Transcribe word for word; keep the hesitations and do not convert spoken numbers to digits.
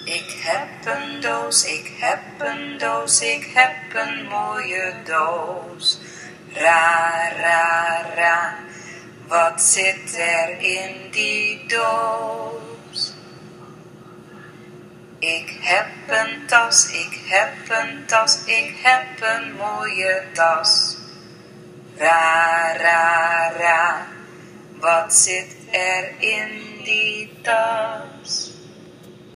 Ik heb een doos, ik heb een doos, ik heb een mooie doos. Ra, ra, ra, wat zit er in die doos? Ik heb een tas, ik heb een tas, ik heb een mooie tas. Ra, ra, ra, wat zit er in die tas?